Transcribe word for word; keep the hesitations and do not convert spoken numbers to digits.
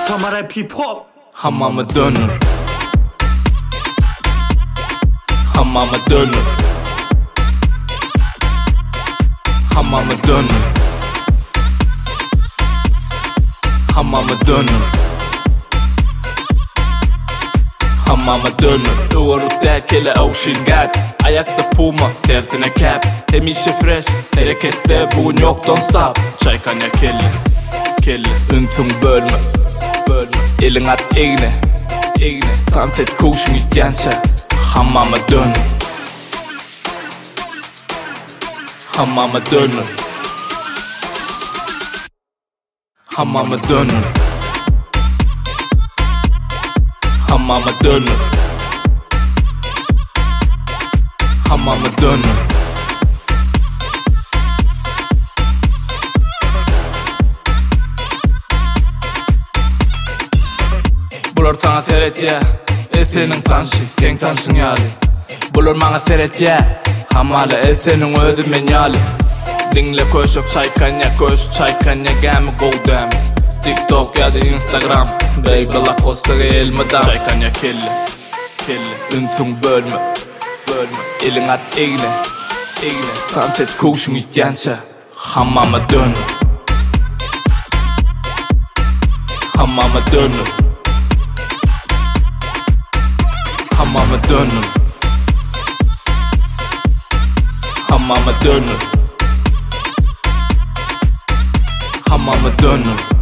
Kameran pip-hop. Hamama dönür. Hamama dönür. Hamama dönür. Hamama dönür. Hamama dönür. Öğürükler kele avşin gap. Ayakta puma, tersine cap. Demişe fresh, harekette bugün yok don't stop. Çaykanya kelle, kelle. Ünsün bölme, bölme. Elin at egne, egne. Tanset kuşun ityança. Hamama dönür. Hamama dönür. Hamama dönür. Hamama dönür. Hamama dönür. Bular sana seret ya, e senin tanşı, sen tanşın yali. Bular bana seret ya, hamala e senin özü men yali. Dinle koşup çaykanya koş, çaykanya gami goldam. TikTok ya da Instagram, baby la kosta gelmeden. Çaykanya kelle, kelle. Ünsün bölme, bölme. Elin at egne, egne. Tanset kuşun ityança. Hamama dönür. Hamama dönür. Hamama dönür. Hamama dönür. Hamama dönür.